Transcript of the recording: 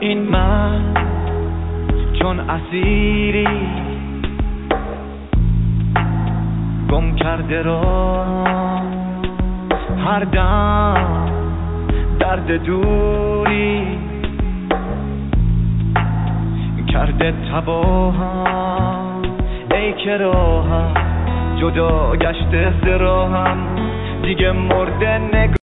این من چون اسیری گم کرده را هر دم درد دوری کرده تباهم ای که راهم جدا گشته ز راهم دیگه مرده